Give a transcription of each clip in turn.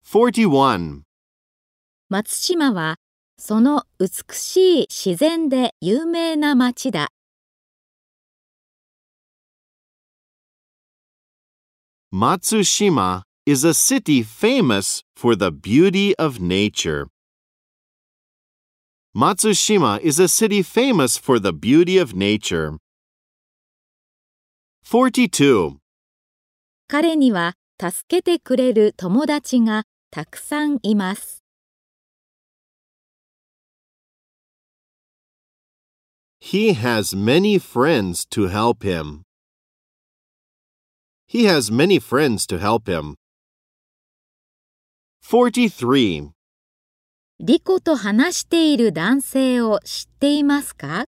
41. 松島はその美しい自然で有名な町だ。 Matsushima is a city famous for the beauty of nature. Matsushima is a city famous for the beauty of nature. 42. 彼には助けてくれる友達がたくさんいます。 He has many friends to help him. He has many friends to help him. 43. リコと話している男性を知っていますか？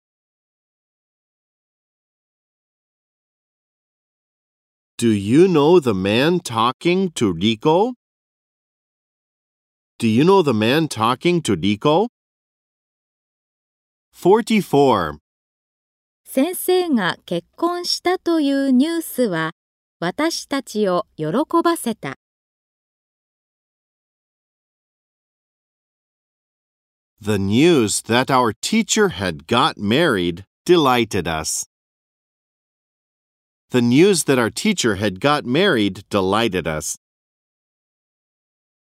Do you know the man talking to Rico? Do you know the man talking to Rico? 44. 先生が結婚したというニュースは私たちを喜ばせた。 The news that our teacher had got married delighted us. The news that our teacher had got married delighted us.